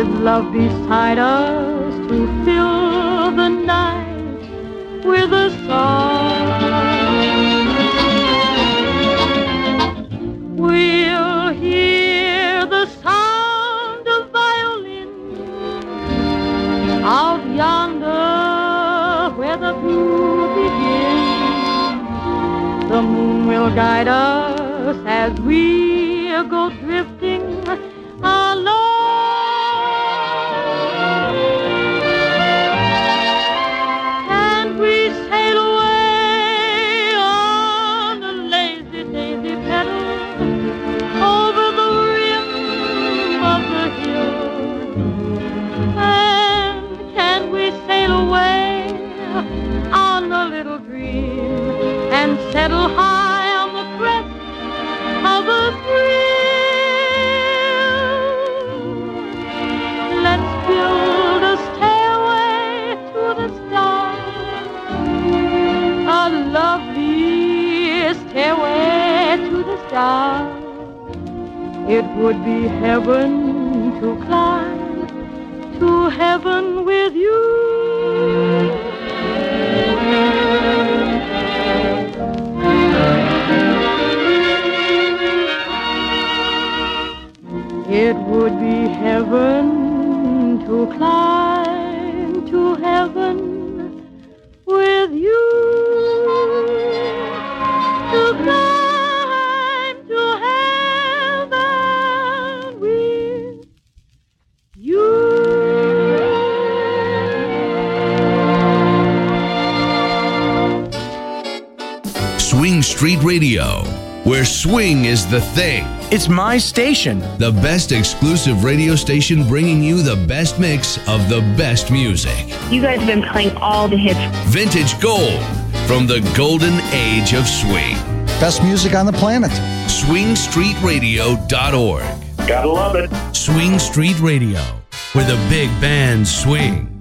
with love beside us to fill the night with a song. We'll hear the sound of violin out yonder where the blue begins. The moon will guide us as we go drifting along. And we sail away on a lazy daisy pedal over the rim of the hill. And can we sail away on a little dream and settle high on the crest of a thrill? Let's build a stairway to the stars, a lovely stairway to the stars. It would be heaven to climb to heaven with you. It would be heaven to climb to heaven with you. To climb to heaven with you. Swing Street Radio, where swing is the thing. It's my station. The best exclusive radio station bringing you the best mix of the best music. You guys have been playing all the hits. Vintage gold from the golden age of swing. Best music on the planet. SwingStreetRadio.org. Gotta love it. Swing Street Radio, where the big bands swing.